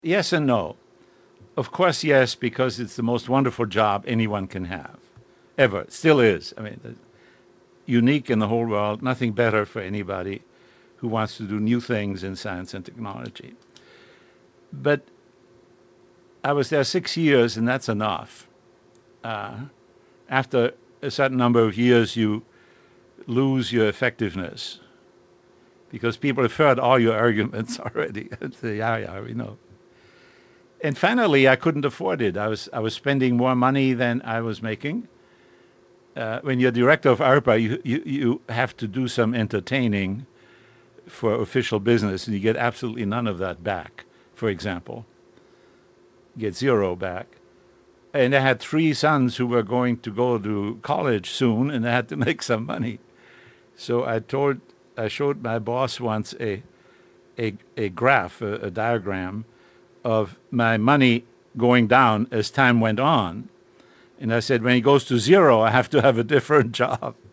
Yes and no. Of course, yes, because it's the most wonderful job anyone can have, ever. It still is. I mean, unique in the whole world. Nothing better for anybody who wants to do new things in science and technology. But I was there 6 years, and that's enough. After a certain number of years, you lose your effectiveness because people have heard all your arguments already. Say, yeah, yeah, we know. And finally, I couldn't afford it. I was spending more money than I was making. When you're director of ARPA, you have to do some entertaining for official business, and you get absolutely none of that back. For example, you get zero back. And I had three sons who were going to go to college soon, and I had to make some money. So I showed my boss once a graph, a diagram of my money going down as time went on. And I said, when he goes to zero, I have to have a different job.